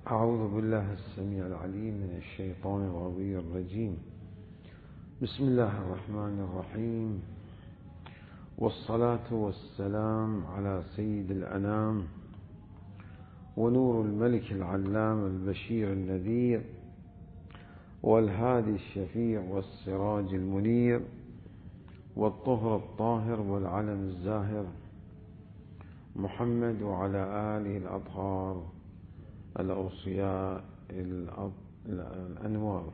أعوذ بالله السميع العليم من الشيطان الغوي الرجيم. بسم الله الرحمن الرحيم، والصلاة والسلام على سيد الأنام ونور الملك العلام البشير النذير والهادي الشفيع والسراج المنير والطهر الطاهر والعلم الزاهر محمد وعلى آله الأطهار الأوصياء الأنوار.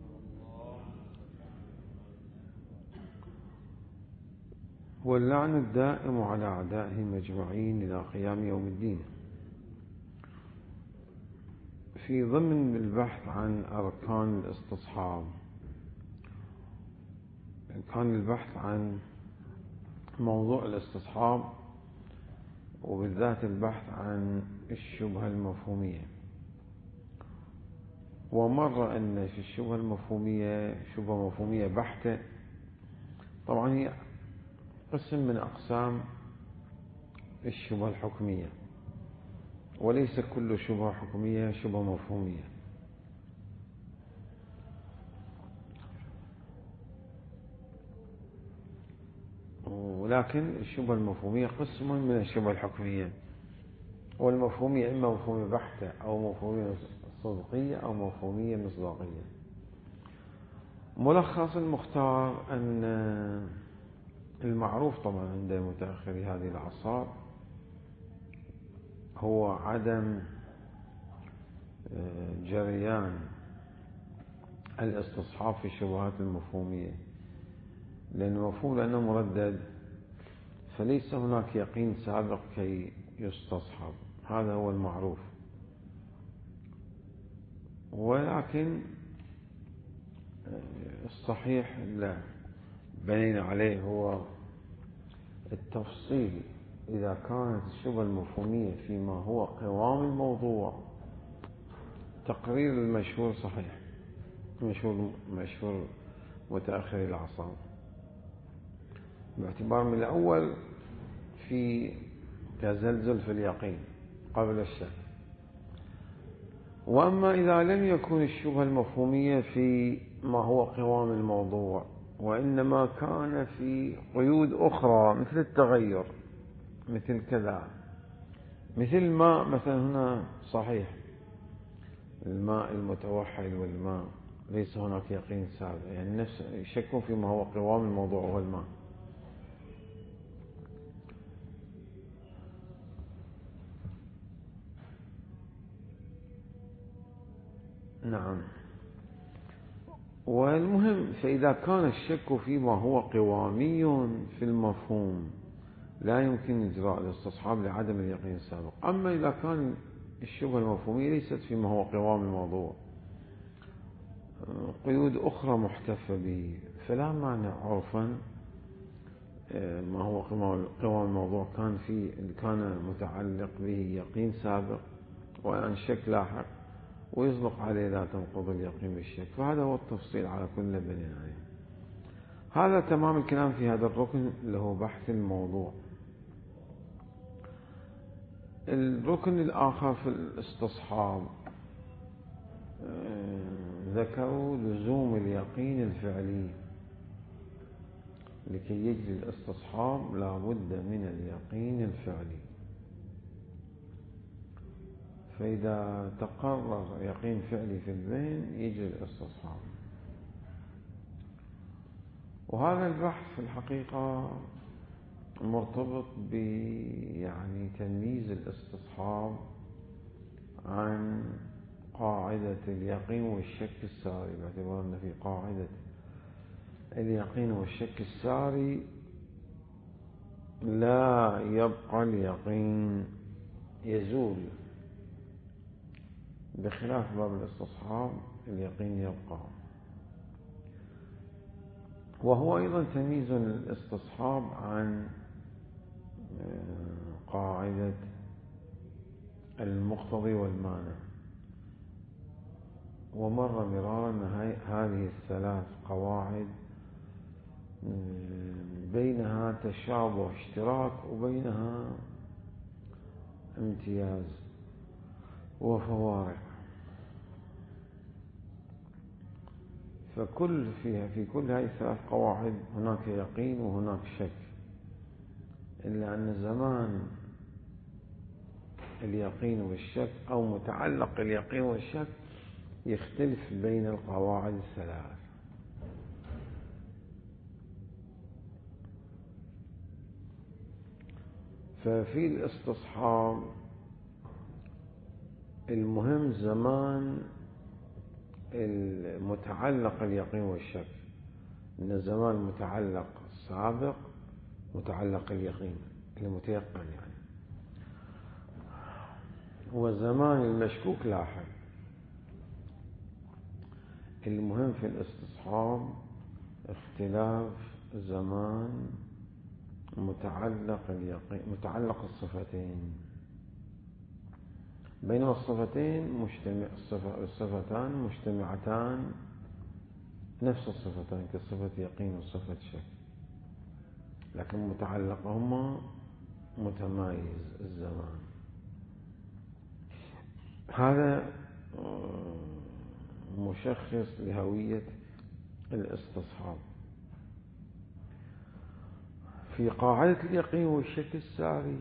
واللعن الدائم على أعدائهم أجمعين إلى قيام يوم الدين. في ضمن البحث عن أركان الاستصحاب كان البحث عن موضوع الاستصحاب، وبالذات البحث عن الشبهة المفهومية. ومر أن في الشبهة المفهومية شبهة مفهومية بحتة، طبعا هي قسم من أقسام الشبهة الحكمية، وليس كل شبهة حكمية شبهة مفهومية. ولكن الشبهة المفهومية قسم من الشبهة الحكمية، والمفهومية إما مفهومية بحتة أو مفهومية صدقية أو مفهومية مصداقية. ملخص المختار أن المعروف طبعا عند متأخري هذه الأعصار هو عدم جريان الاستصحاب في الشبهات المفهومية، لأن المفهوم لأنه مردد فليس هناك يقين سابق كي يستصحب، هذا هو المعروف. ولكن الصحيح اللي بنينا عليه هو التفصيل. إذا كانت الشبهة المفهومية فيما هو قوام الموضوع، تقرير المشهور صحيح، مشهور متأخر الأعصار، باعتبار من الأول في تزلزل في اليقين قبل الشك. وأما إذا لم يكن الشبهة المفهومية في ما هو قوام الموضوع، وإنما كان في قيود أخرى مثل التغير، مثل كذا، مثل الماء مثلا. هنا صحيح الماء المتوحد والماء ليس هناك يقين سابق، يعني نفس شك فيما هو قوام الموضوع هو الماء. نعم. والمهم، فإذا كان الشك فيما هو قوامي في المفهوم لا يمكن إجراء الاستصحاب لعدم اليقين السابق. أما إذا كان الشبهة المفهومية ليست فيما هو قوام الموضوع، قيود أخرى محتفى به، فلا مانع عرفا ما هو قوام الموضوع كان متعلق به يقين سابق وأن شك لاحق، ويصدق عليه لا تنقض اليقين بالشك. فهذا هو التفصيل على كل بني عليه. هذا تمام الكلام في هذا الركن اللي هو بحث الموضوع. الركن الآخر في الاستصحاب ذكروا لزوم اليقين الفعلي. لكي يجري الاستصحاب لا بد من اليقين الفعلي، فإذا تقرر يقين فعلي في الذهن يجري الاستصحاب. وهذا البحث في الحقيقة مرتبط يعني تمييز الاستصحاب عن قاعدة اليقين والشك الساري، باعتبار أن في قاعدة اليقين والشك الساري لا يبقى اليقين، يزول، بخلاف باب الاستصحاب اليقين يبقى. وهو أيضا تمييز الاستصحاب عن قاعدة المقتضي والمانع. ومر مرارا أن هذه الثلاث قواعد بينها تشابه اشتراك وبينها امتياز وفوارق. في كل هذه الثلاث قواعد هناك يقين وهناك شك، إلا أن زمان اليقين والشك أو متعلق اليقين والشك يختلف بين القواعد الثلاث. ففي الاستصحاب المهم زمان المتعلق اليقين والشك، إن الزمان متعلق سابق متعلق اليقين المتيقن يعني، والزمان المشكوك لاحق. المهم في الاستصحاب اختلاف زمان متعلق اليقين متعلق الصفتين، بينما الصفتان مجتمعتان نفس الصفتان كصفة يقين وصفة شك، لكن متعلقهما متمايز الزمان. هذا مشخص لهوية الاستصحاب. في قاعدة اليقين والشك الساري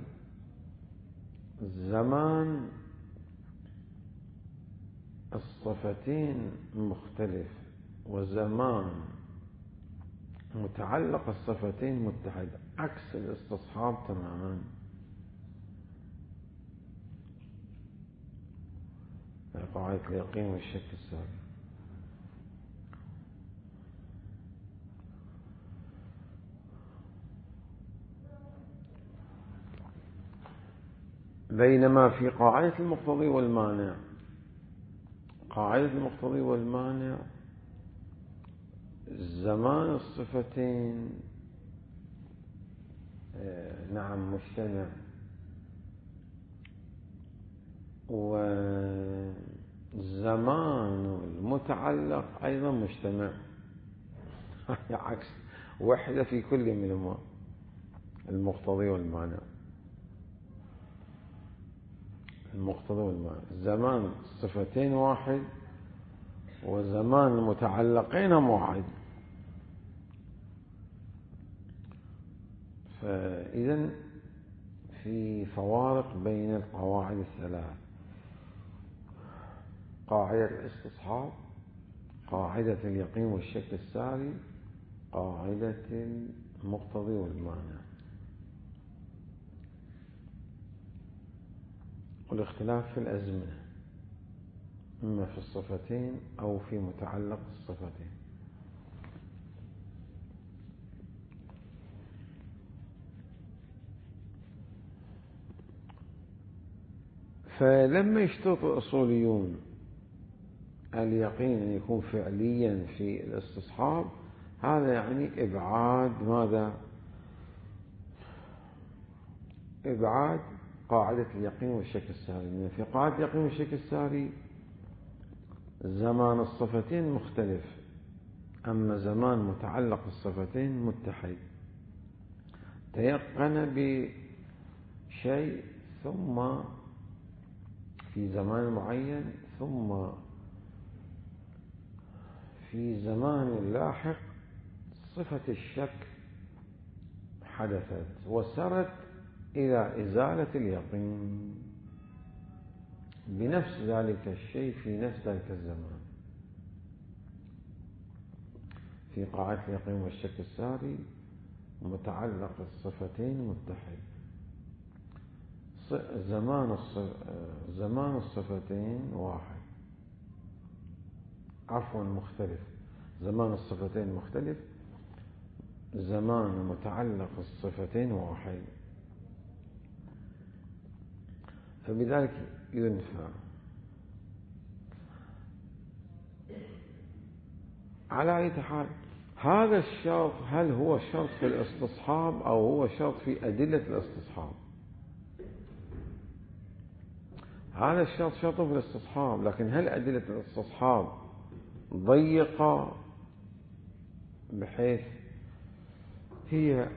زمان الصفتين مختلف، وزمان متعلق الصفتين متحد، عكس الاستصحاب تماما. قاعدة اليقين والشك الساري. بينما في قاعدة المقتضي والمانع، قاعدة المقتضي والمانع زمان الصفتين نعم مجتمع، والزمان المتعلق أيضا مجتمع. عكس وحدة في كل منهما، المقتضي والمانع. المقتضي والمانع زمان الصفتين واحد، وزمان المتعلقين واحد. فإذن في فوارق بين القواعد الثلاث: قاعدة الاستصحاب، قاعدة اليقين والشك الساري، قاعدة المقتضي والمانع. والاختلاف في الأزمنة، إما في الصفتين أو في متعلق الصفتين. فلما يشترط الأصوليون اليقين أن يكون فعليا في الاستصحاب، هذا يعني إبعاد ماذا؟ إبعاد قاعدة اليقين والشك الساري. في قاعدة اليقين والشك الساري زمان الصفتين مختلف، أما زمان متعلق الصفتين متحد. تيقن بشيء ثم في زمان معين، ثم في زمان لاحق صفة الشك حدثت وسرت إلى إزالة اليقين بنفس ذلك الشيء في نفس ذلك الزمان. في قاعدة اليقين والشك الساري متعلق الصفتين متحد، زمان الصفتين واحد، عفوا مختلف، زمان الصفتين مختلف، زمان متعلق الصفتين واحد. فبذلك ينفع. على أي حال هذا الشرط هل هو شرط في الاستصحاب أو هو شرط في أدلة الاستصحاب؟ هذا الشرط شرط في الاستصحاب، لكن هل أدلة الاستصحاب ضيقة بحيث هي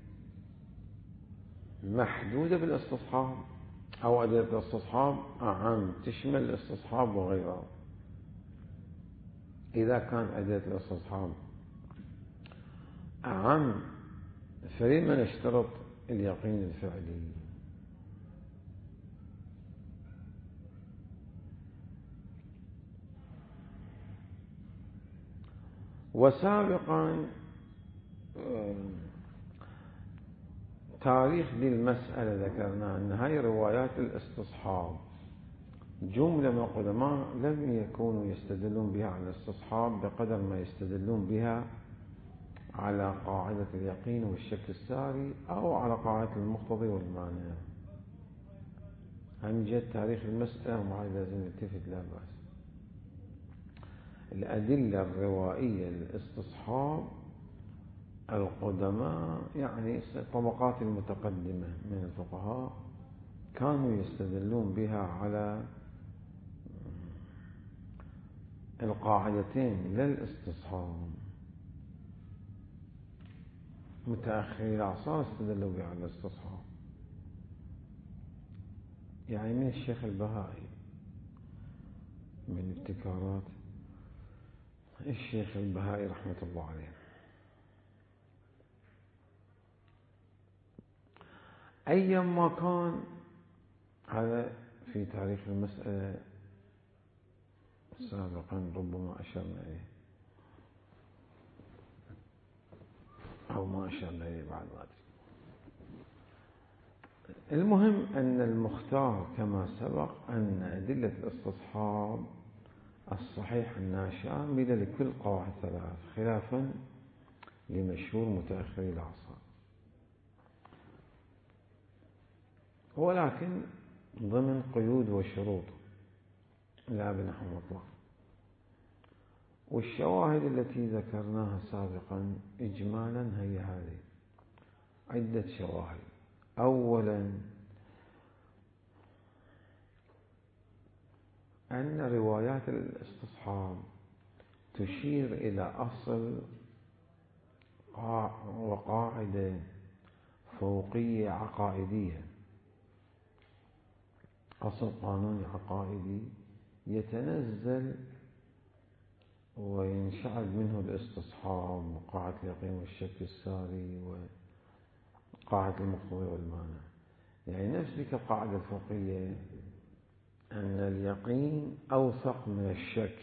محدودة بالاستصحاب، أو أدلة الاستصحاب أعم تشمل الاستصحاب وغيره؟ إذا كان أدلة الاستصحاب أعم فلما نشترط اليقين الفعلي؟ وسابقا تاريخ دي المسألة ذكرنا أن هاي روايات الاستصحاب جملة من القدماء لم يكونوا يستدلون بها على الاستصحاب بقدر ما يستدلون بها على قاعدة اليقين والشك الساري أو على قاعدة المقتضي والمانع. هم جد تاريخ المسألة ومعي لازم نلتفت لا بأس. الأدلة الروائية للاستصحاب القدماء يعني الطبقات المتقدمة من الفقهاء كانوا يستدلون بها على القاعدتين للاستصحاب. متأخري الأعصار استدلوا بها على الاستصحاب، يعني من الشيخ البهائي من ابتكارات الشيخ البهائي رحمة الله عليه. أيما كان هذا في تاريخ المسألة سابقا ربما أشرنا إليه أو ما أشرنا إليه بعد ذلك. المهم أن المختار كما سبق أن أدلة الاستصحاب الصحيح أنها شاملة لكل قواعد ثلاث خلافا لمشهور متأخري العصر، ولكن ضمن قيود وشروط لا بنحو مطلق. والشواهد التي ذكرناها سابقا إجمالا هي هذه عدة شواهد. أولا أن روايات الاستصحاب تشير إلى أصل وقاعدة فوقية عقائدية، أصل قانوني عقائدي يتنزل وينشعب منه الاستصحاب وقاعدة اليقين والشك الساري وقاعدة المقتضي والمانع. يعني نفس تلك القاعدة الفوقية أن اليقين أوثق من الشك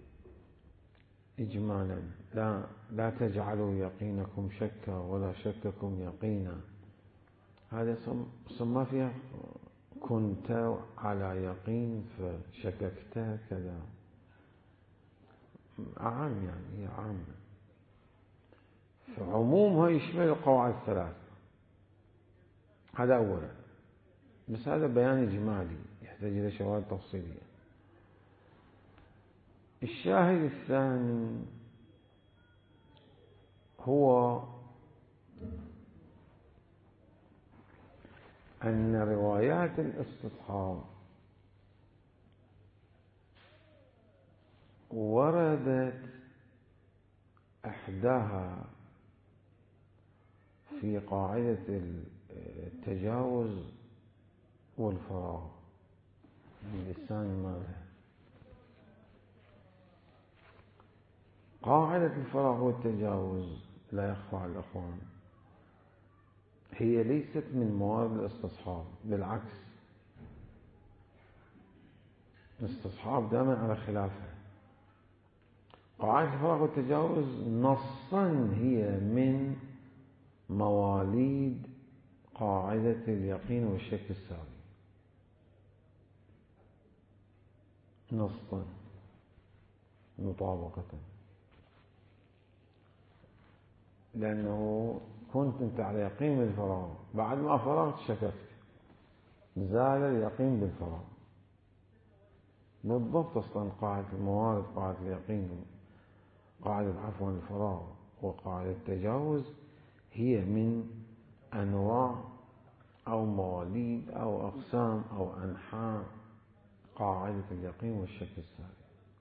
إجمالا. لا تجعلوا يقينكم شكا ولا شككم يقينا. هذا سمى فيها كنت على يقين فشككت كذا. عام يعني هي عامة، فعمومها يشمل القواعد الثلاث. هذا أولا، بس هذا بيان إجمالي يحتاج إلى شواهد تفصيلية. الشاهد الثاني هو أن روايات الاستصحاب وردت إحداها في قاعدة التجاوز والفراغ من لسان مالها. قاعدة الفراغ والتجاوز لا يخفى على الأخوان هي ليست من موارد الاستصحاب، بالعكس الاستصحاب دائما على خلافها. قاعدة الفراغ والتجاوز نصا هي من مواليد قاعدة اليقين والشك الساري نصا مطابقة، لأنه كنت أنت على يقين بالفراغ، بعد ما فرغت شككت، زال اليقين بالفراغ. بالضبط أصلا قاعدة الموارد، قاعدة اليقين، قاعدة عفوا الفراغ وقاعدة التجاوز هي من أنواع أو مواليد أو أقسام أو أنحاء قاعدة اليقين والشك الساري.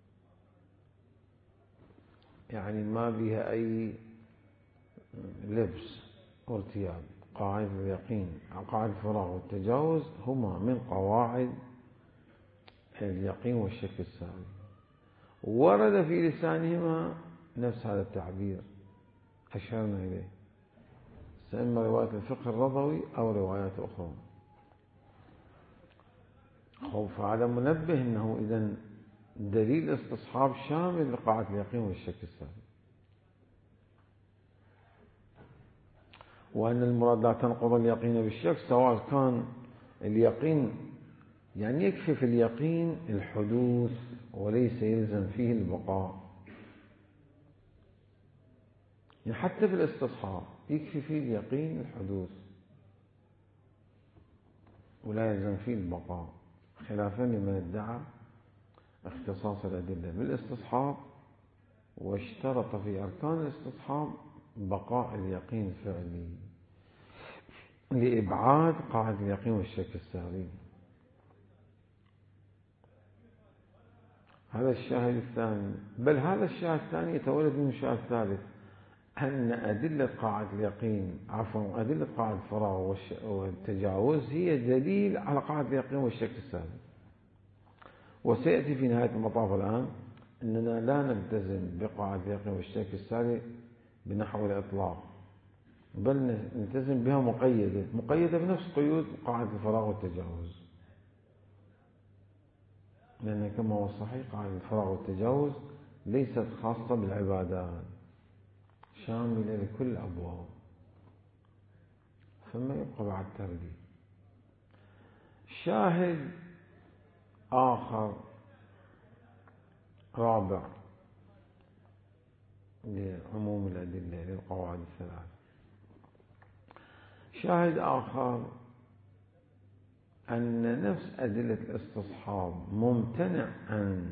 يعني ما بها أي لبس وارتياب. قاعدة اليقين قاعدة الفراغ والتجاوز هما من قواعد اليقين والشك الساري، ورد في لسانهما نفس هذا التعبير أشرنا إليه، إما رواية الفقه الرضوي أو روايات أخرى. فهذا منبه أنه إذن دليل الاستصحاب شامل لقاعدة اليقين والشك السابق، وأن المراد لا تنقض اليقين بالشك، سواء كان اليقين يعني يكفي في اليقين الحدوث وليس يلزم فيه البقاء، يعني حتى في الاستصحاب يكفي فيه اليقين الحدوث ولا يلزم فيه البقاء، خلافا لمن ادعى اختصاص الأدلة بالاستصحاب واشترط في أركان الاستصحاب بقاء اليقين الفعلي لإبعاد قاعدة اليقين والشك الساري. هذا الشاهد الثاني، بل هذا الشاهد الثاني يتولد من الشاهد الثالث، أن أدلة قاعدة اليقين أدلة قاعدة الفراغ والتجاوز هي دليل على قاعدة اليقين والشك الساري. وسيأتي في نهاية المطاف الآن أننا لا نلتزم بقاعدة اليقين والشك الساري بنحو الإطلاق، بل نلتزم بها مقيدة بنفس قيود قاعدة الفراغ والتجاوز، لأن كما هو صحيح قاعدة الفراغ والتجاوز ليست خاصة بالعبادات، شاملة لكل الأبواب، فما يبقى بعد ترديد. شاهد آخر رابع لعموم الأدلة للقواعد الثلاث، شاهد آخر أن نفس أدلة الاستصحاب ممتنع أن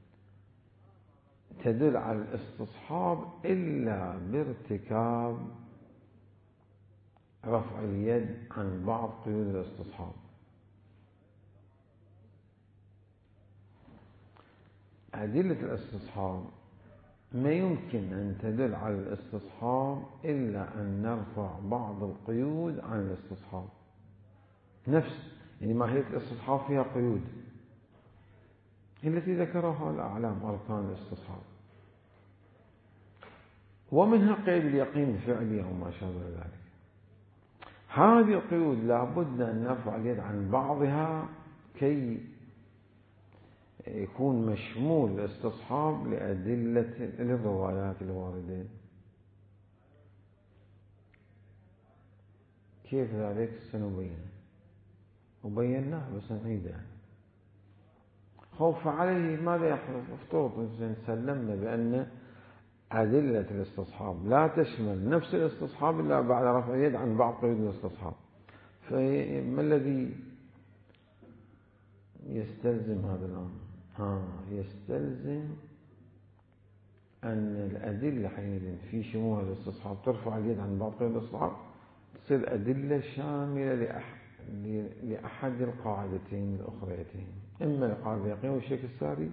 تدل على الاستصحاب إلا بارتكاب رفع اليد عن بعض قيود الاستصحاب. أدلة الاستصحاب ما يمكن أن تدل على الاستصحاب إلا أن نرفع بعض القيود عن الاستصحاب، نفس يعني ماهية الاستصحاب فيها قيود التي ذكرها الأعلام أركان الاستصحاب، ومنها قيد اليقين الفعلي أو ما شابه ذلك. هذه القيود لا بد أن نرفع اليد عن بعضها كي يكون مشمول الاستصحاب لأدلة للروايات الواردة. كيف ذلك سنبين وبيناه بس نعيده. خوف عليه ماذا يحدث؟ افترض سلمنا بأن أدلة الاستصحاب لا تشمل نفس الاستصحاب إلا بعد رفع اليد عن بعض قيود الاستصحاب، فما الذي يستلزم هذا الأمر؟ يستلزم أن الأدلة حينئذ في شمول الاستصحاب ترفع اليد عن بعض قيود الاستصحاب، تصير أدلة شاملة لأحد القاعدتين الأخريتين، إما لقاعدة اليقين والشك الساري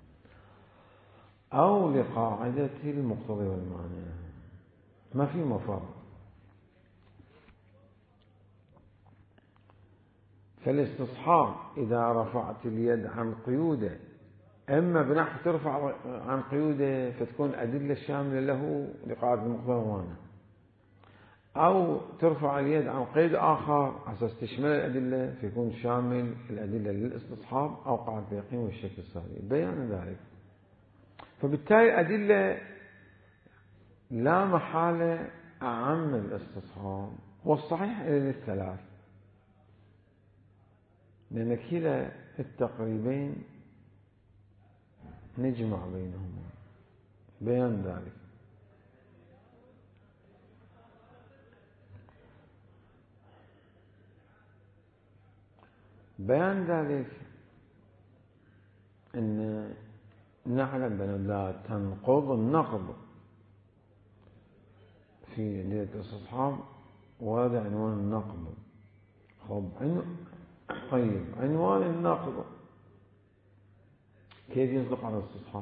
أو لقاعدة المقتضي والمانع، ما في مفر. فالاستصحاب إذا رفعت اليد عن قيوده إما بنحو ترفع عن قيوده فتكون أدلة شاملة له لقاعدة المقتضي والمانع، أو ترفع اليد عن قيد آخر على أساس تشمل الأدلة فيكون شامل الأدلة للاستصحاب أو قاعدة اليقين والشك الساري. بيان ذلك، فبالتالي الأدلة لا محالة أعم الاستصحاب، والصحيح إلى الثلاث، لأن كلا التقريبين نجمع بينهما. بيان ذلك، بيان ذلك أن نعلم بأن لا تنقض النقض في أدلة الاستصحاب، وهذا عنوان النقض. طيب عنوان النقض كيف يصدق على الاستصحاب؟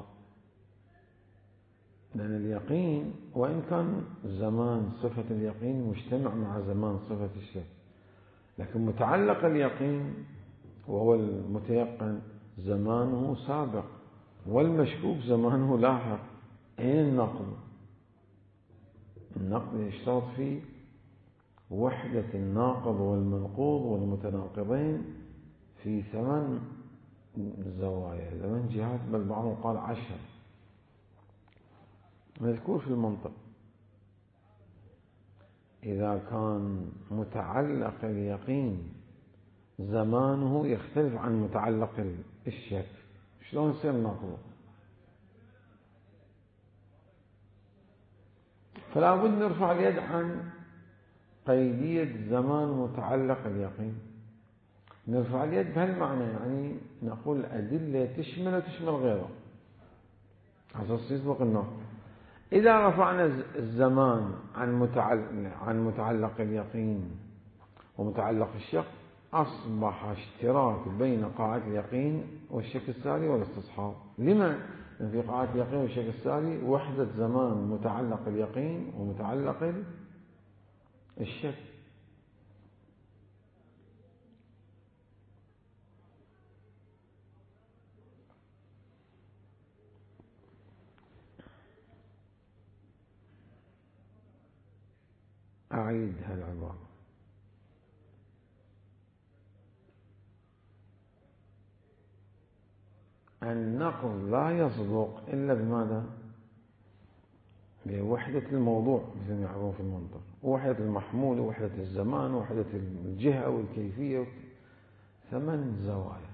لأن اليقين وإن كان زمان صفة اليقين مجتمع مع زمان صفة الشك، لكن متعلق اليقين وهو المتيقن زمانه سابق والمشكوك زمانه لاحق. أين النقض؟ النقض يشترط فيه وحدة الناقض والمنقوض والمتناقضين في 8 زوايا، 8 جهات، بل بعضهم قال 10 مذكور في المنطق. إذا كان متعلق اليقين زمانه يختلف عن متعلق الشك، شلون يصير ناقض؟ فلا بد نرفع اليد عن قيدية زمان متعلق اليقين. نرفع اليد بهالمعنى، يعني نقول أدلة تشمل وتشمل غيره على أساس يسبق النقض. إذا رفعنا الزمان عن متعلق اليقين ومتعلق الشك، أصبح اشتراك بين قاعدة اليقين والشك الساري والاستصحاب. لما؟ لأن في قاعدة اليقين والشك الساري وحدة زمان متعلق اليقين ومتعلق الشك. أعيد هالعبارة: النقض لا يصدق إلا بماذا؟ بوحدة الموضوع مثل ما يعرفون في المنطق، ووحدة المحمول، ووحدة الزمان، ووحدة الجهة والكيفية، 8 زوايا.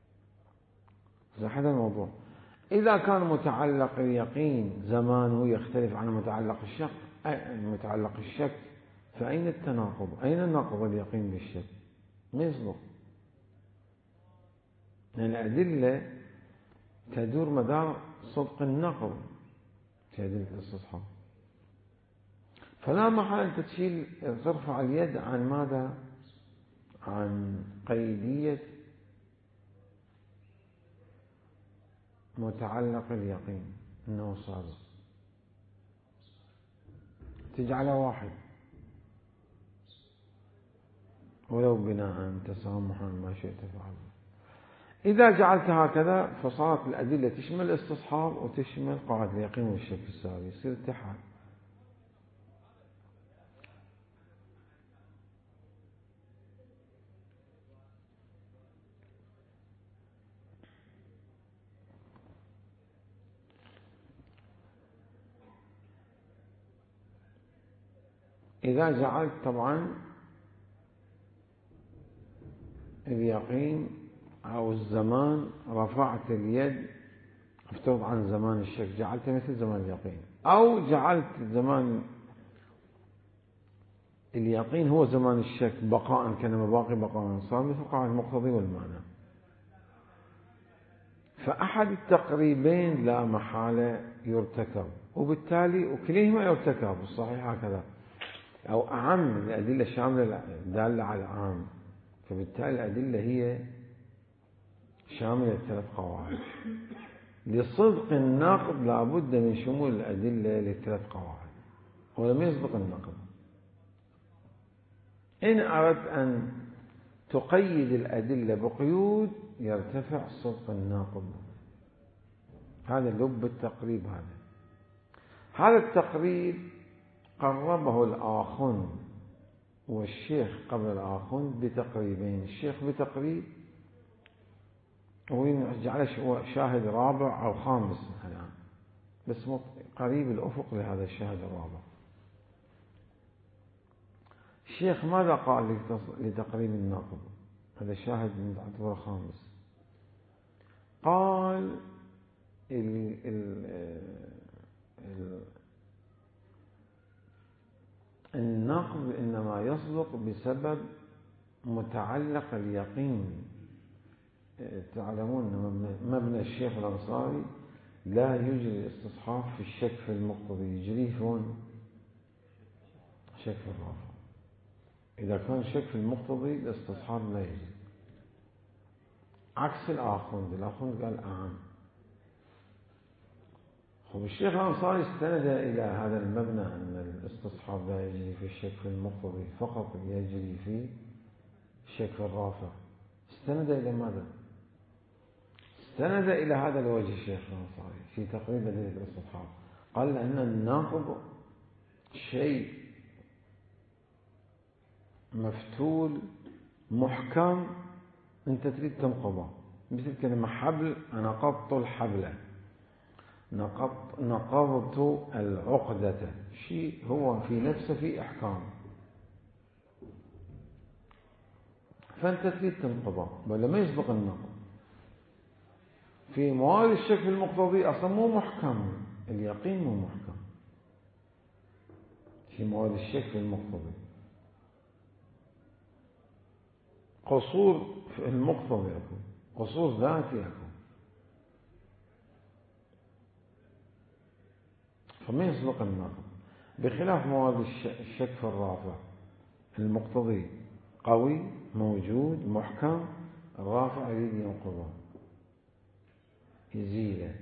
هذا الموضوع. إذا كان متعلق اليقين زمانه يختلف عن متعلق الشك، متعلق الشك، فأين التناقض؟ أين النقض اليقين بالشك؟ ما يصدق، لأن الأدلة تدور مدار صدق النقض في أدلة الاستصحاب. فلا محال أنت ترفع اليد عن ماذا؟ عن قيدية متعلق اليقين أنه صادق، تجعله واحد ولو بناء تسامحا ما شئت فعل. إذا جعلت هكذا فصارت الأدلة تشمل الاستصحاب وتشمل قاعدة اليقين والشك الساري، يصير اتحاد. إذا جعلت طبعا اليقين أو الزمان، رفعت اليد افترض عن زمان الشك، جعلته مثل زمان اليقين، أو جعلت زمان اليقين هو زمان الشك بقاء، كان باقي بقاء، صار مثل قاعدة المقتضي والمعنى. فأحد التقريبين لا محالة يرتكب، وبالتالي وكليهما يرتكب الصحيح هكذا، أو أعم الأدلة الشاملة دالة على العام، فبالتالي الأدلة هي شاملة 3 قواعد. لصدق النقد لابد من شمول الأدلة ل3 قواعد، ولم يسبق النقد. إن أردت أن تقيد الأدلة بقيود يرتفع صدق الناقض. هذا لب التقريب. هذا التقريب قربه الآخن والشيخ قبل الآخن بتقريبين، الشيخ بتقريب وجعله شاهد رابع أو خامس الآن، بس قريب الأفق لهذا الشاهد الرابع. الشيخ ماذا قال لتقريب الناقض؟ هذا الشاهد نعتبره خامس. قال النقض إنما يصدق بسبب متعلق اليقين. تعلمون أن مبنى الشيخ الأنصاري لا يجري الاستصحاب في الشك في المقتضي، يجريه فون شك في الرافع. إذا كان شك في المقتضي الاستصحاب لا يجري، عكس الآخوند قال أعم. الشيخ الأنصاري استند إلى هذا المبنى أن الاستصحاب لا يجري في الشك في المقتضي، فقط يجري في الشك في الرافع. استند إلى ماذا؟ استند إلى هذا الوجه الشيخ الأنصاري في تقريب أدلة الاستصحاب، قال أن النقض شيء مفتول محكم أنت تريد تنقضه، مثل كلمة حبل، نقضت الحبل، نقضت العقدة، شيء هو في نفسه في إحكام، فأنت تريد تنقضه ولا ما يسبق النقض. في موارد الشك في المقتضي أصلا مو محكم، اليقين مو محكم في موارد الشك في المقتضي، قصور في المقتضي أكو، قصور ذاتي أكو، فما يسبق النقض. بخلاف موارد الشك في الرافع، المقتضي قوي موجود محكم، الرافع يريد ينقضه يزيله.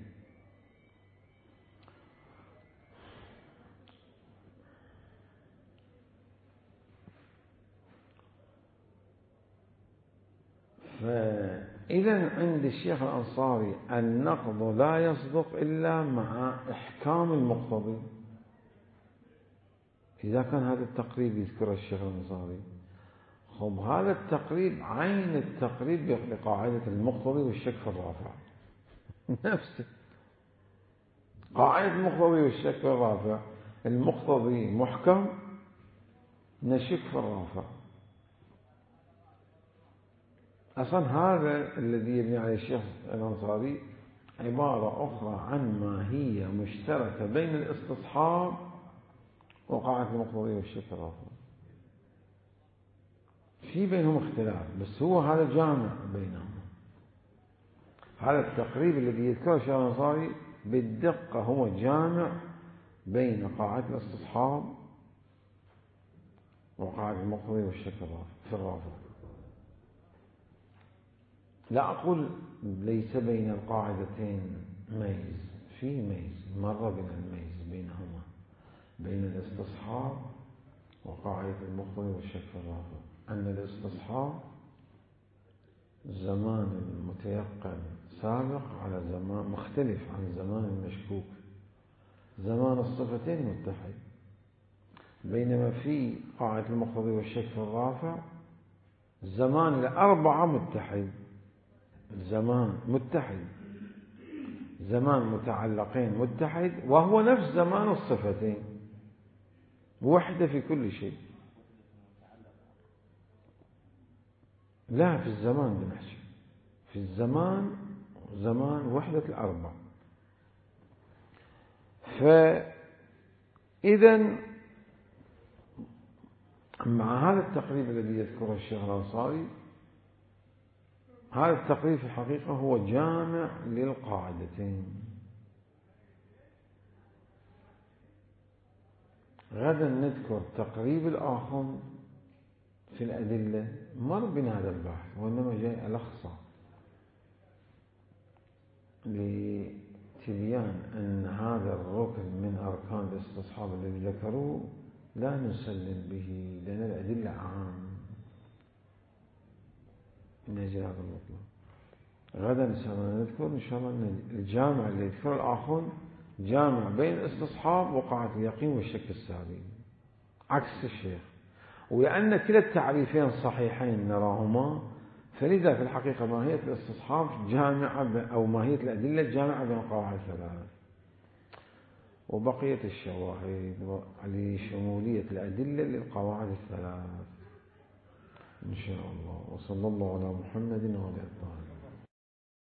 فإذا عند الشيخ الأنصاري النقض لا يصدق إلا مع إحكام المقتضي. إذا كان هذا التقريب يذكره الشيخ الأنصاري، خب هذا التقريب عين التقريب لقاعدة المقتضي والشك في الرافع نفسه، قاعدة المقتضي والشك في الرافع، المقتضي محكم نشك في الرافع. أصلا هذا الذي يبني عليه الشيخ الأنصاري عبارة أخرى عن ماهية مشتركة بين الاستصحاب وقاعدة المقتضي والشك في الرافع، في بينهم اختلاف بس هو هذا جامع بينهم. هذا التقريب الذي يذكره الشيخ الأنصاري بالدقة هو جامع بين قاعدة الاستصحاب وقاعدة المقتضي والشك في الرافع. لا أقول ليس بين القاعدتين ميز، في ميز، مرة بين الميز بينهما، بين الاستصحاب وقاعدة المقتضي والشك في الرافع، أن الاستصحاب زمان المتيقن سابق على زمان مختلف عن زمان المشكوك، زمان الصفتين متحد، بينما في قاعدة المقتضي والشك في الرافع زمان الأربعة متحد، الزمان متحد، زمان متعلقين متحد، وهو نفس زمان الصفتين، وحدة في كل شيء. لا في الزمان بنحكي في الزمان، زمان وحدة الأربع. فإذا مع هذا التقريب الذي يذكره الشيخ الأنصاري، هذا التقريب في الحقيقة هو جامع للقاعدتين. غدا نذكر تقريب الآخر في الأدلة، مر بنا هذا البحث وإنما جاي ألخصه لتبيان أن هذا الركن من أركان الاستصحاب الذي ذكروه لا نسلم به لأن الأدلة عام من أجل هذا المطلب. غدا إن شاء الله نذكر إن شاء الله الجامع اللي يذكر الآخر جامع بين الاستصحاب وقاعدة اليقين والشك السابق عكس الشيخ، ولأن كلا التعريفين صحيحين نراهما، فلذا في الحقيقة ماهية الاستصحاب جامعة أو ماهية الأدلة جامعة بين القواعد الثلاث، وبقية الشواهد لشمولية الأدلة للقواعد الثلاث إن شاء الله. وصلى الله على محمد وعلى آله.